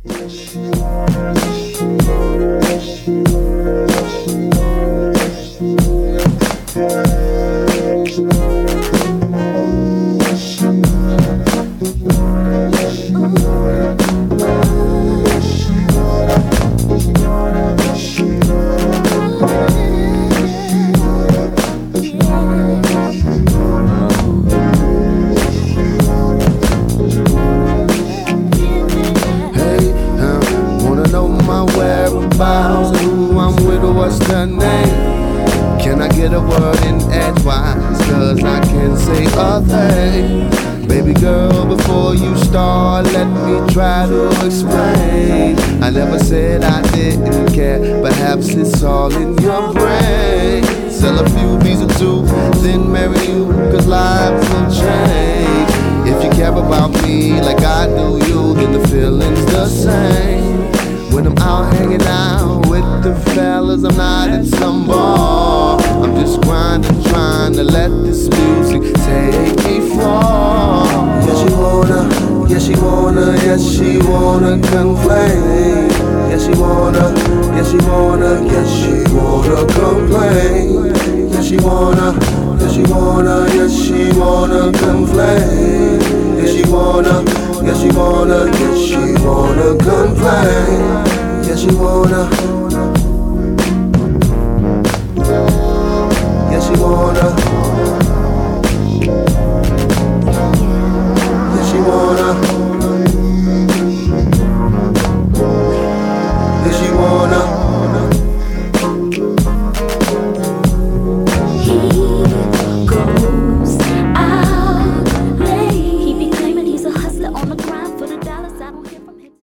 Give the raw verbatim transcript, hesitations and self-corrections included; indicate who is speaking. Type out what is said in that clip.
Speaker 1: Who I'm with or what's the name? Can I get a word in edgewise? Cause I can't say a thing. Baby girl, before you start, let me try to explain. I never said I didn't care. Perhaps it's all in your brain. Sell a few bees or two, then marry you, cause life will change. If you care about me like I do you, then the feeling's the same. When I'm out hanging out with the fellas, I'm not at some bar. I'm just grinding, trying to let this music take me far. Yeah, she wanna, yeah, she wanna, yeah, she wanna complain. Yeah, she wanna, yeah, she wanna, yeah, she wanna complain. Yeah, she wanna, yeah, she wanna, yeah, she wanna complain. Yeah, she wanna, yeah, she wanna, yeah, she wanna complain. Yeah, she wanna,